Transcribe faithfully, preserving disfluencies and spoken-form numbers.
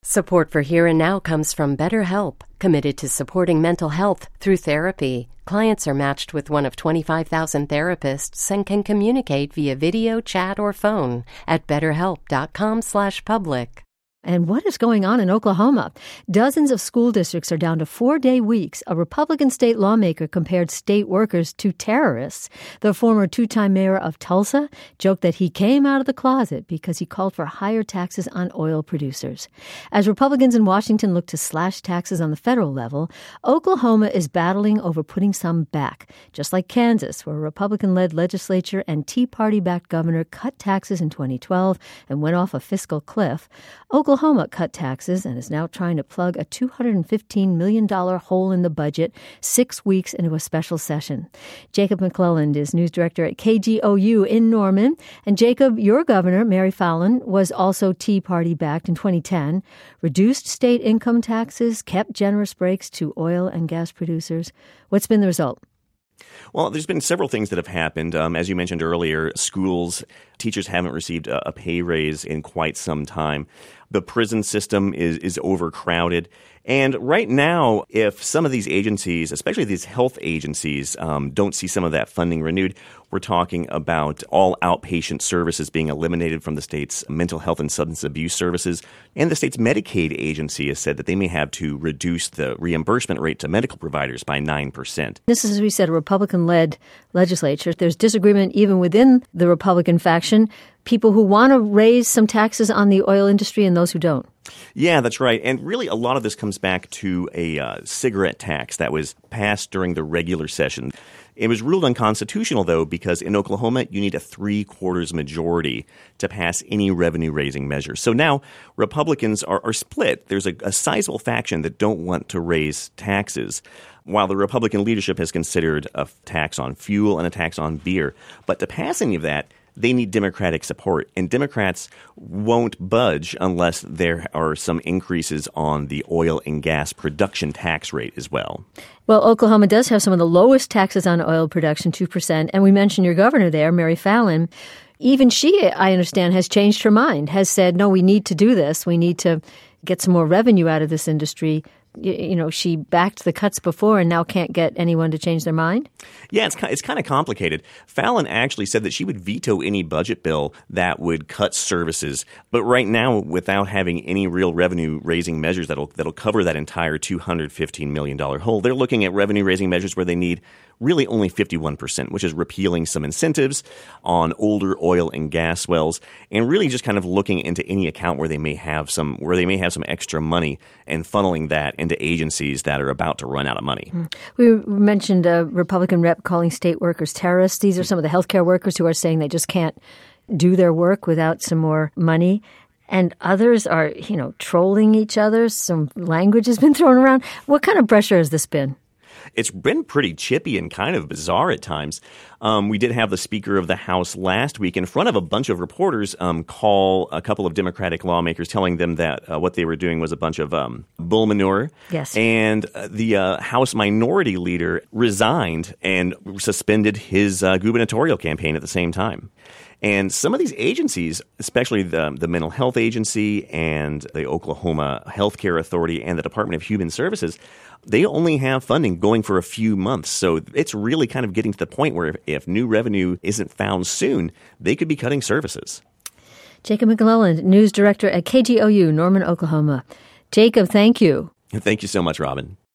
Support for Here and Now comes from BetterHelp, committed to supporting mental health through therapy. Clients are matched with one of twenty-five thousand therapists and can communicate via video, chat, or phone at betterhelp.com slash public. And what is going on in Oklahoma? Dozens of school districts are down to four-day weeks. A Republican state lawmaker compared state workers to terrorists. The former two-time mayor of Tulsa joked that he came out of the closet because he called for higher taxes on oil producers. As Republicans in Washington look to slash taxes on the federal level, Oklahoma is battling over putting some back, just like Kansas, where a Republican-led legislature and Tea Party-backed governor cut taxes in twenty twelve and went off a fiscal cliff. Oklahoma cut taxes and is now trying to plug a two hundred fifteen million dollars hole in the budget six weeks into a special session. Jacob McClelland is news director at K G O U in Norman. And Jacob, your governor, Mary Fallin, was also Tea Party-backed in twenty ten, reduced state income taxes, kept generous breaks to oil and gas producers. What's been the result? Well, there's been several things that have happened. Um, as you mentioned earlier, schools, teachers haven't received a, a pay raise in quite some time. The prison system is, is overcrowded. And right now, if some of these agencies, especially these health agencies, um, don't see some of that funding renewed, we're talking about all outpatient services being eliminated from the state's mental health and substance abuse services. And the state's Medicaid agency has said that they may have to reduce the reimbursement rate to medical providers by nine percent. This is, as we said, a Republican-led legislature. There's disagreement even within the Republican faction. People who want to raise some taxes on the oil industry and those who don't. Yeah, that's right. And really, a lot of this comes back to a uh, cigarette tax that was passed during the regular session. It was ruled unconstitutional, though, because in Oklahoma, you need a three-quarters majority to pass any revenue-raising measure. So now Republicans are, are split. There's a, a sizable faction that don't want to raise taxes, while the Republican leadership has considered a tax on fuel and a tax on beer. But to pass any of that, they need Democratic support, and Democrats won't budge unless there are some increases on the oil and gas production tax rate as well. Well, Oklahoma does have some of the lowest taxes on oil production, two percent. And we mentioned your governor there, Mary Fallin. Even she, I understand, has changed her mind, has said, no, we need to do this. We need to get some more revenue out of this industry. You, you know, she backed the cuts before and now can't get anyone to change their mind? Yeah, it's it's kind of complicated. Fallin actually said that she would veto any budget bill that would cut services. But right now, without having any real revenue-raising measures that'll that'll cover that entire two hundred fifteen million dollars hole, they're looking at revenue-raising measures where they need really only fifty-one percent, which is repealing some incentives on older oil and gas wells, and really just kind of looking into any account where they may have some where they may have some extra money and funneling that into agencies that are about to run out of money. We mentioned a Republican rep calling state workers terrorists. These are some of the healthcare workers who are saying they just can't do their work without some more money. And others are, you know, trolling each other. Some language has been thrown around. What kind of pressure has this been? It's been pretty chippy and kind of bizarre at times. Um, we did have the Speaker of the House last week in front of a bunch of reporters um, call a couple of Democratic lawmakers telling them that uh, what they were doing was a bunch of um, bull manure. Yes. And uh, the uh, House Minority Leader resigned and suspended his uh, gubernatorial campaign at the same time. And some of these agencies, especially the, the Mental Health Agency and the Oklahoma Healthcare Authority and the Department of Human Services, they only have funding going for a few months. So it's really kind of getting to the point where if, if new revenue isn't found soon, they could be cutting services. Jacob McClelland, news director at K G O U, Norman, Oklahoma. Jacob, thank you. Thank you so much, Robin.